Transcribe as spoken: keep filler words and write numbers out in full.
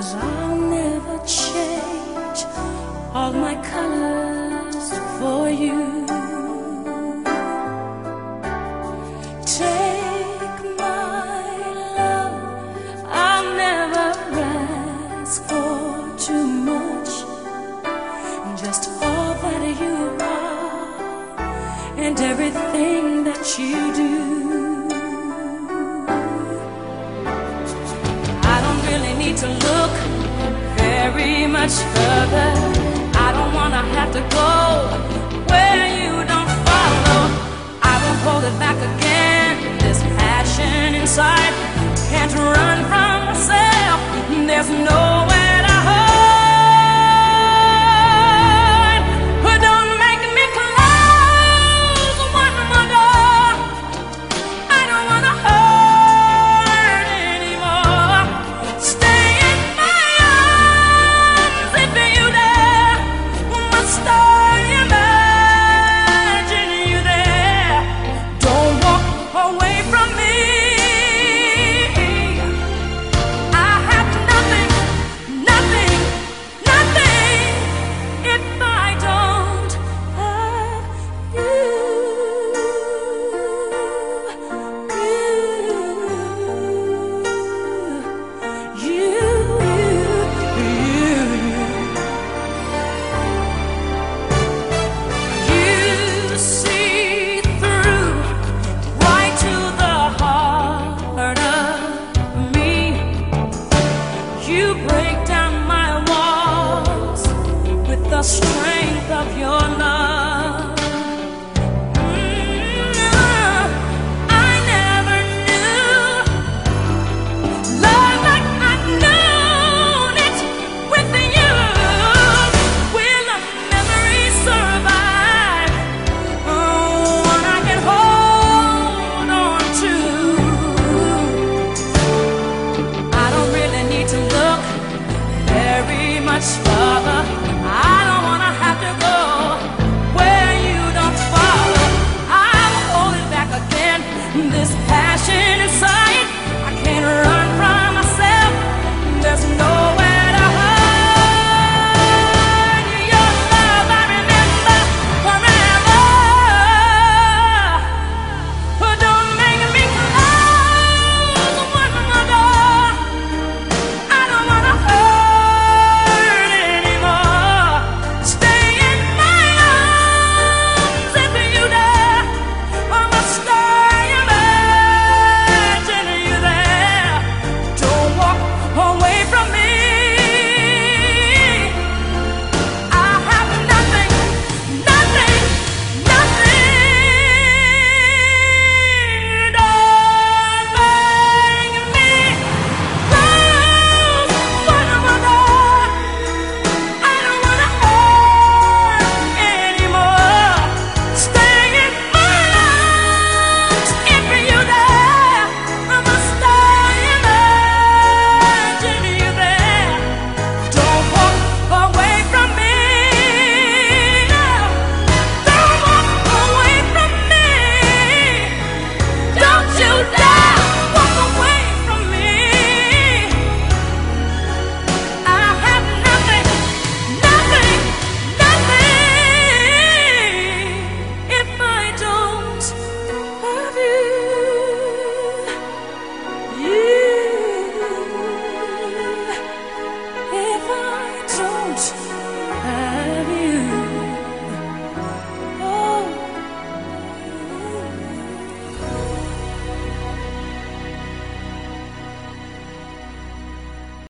'cause I'll never change all my colors for you. Take my love, I'll never ask for too much, just all that you are and everything that you do. I don't really need to look very much further. I don't wanna have to go where you don't follow. I won't hold it back again. This passion inside can't run from myself. There's nowhere to hide. But don't make me close one more door. I don't wanna hurt anymore. Stay in my arms if you dare. Must I imagine you there? Don't walk away from me. I have nothing, nothing, nothing if I don't have you. You, you, you, you see through right to the heart of me. You break down my walls with the strength of your love. Mm, I never knew love like I've known it with you. Will a memory survive? Oh, one I can hold on to. I don't really need to look very much further.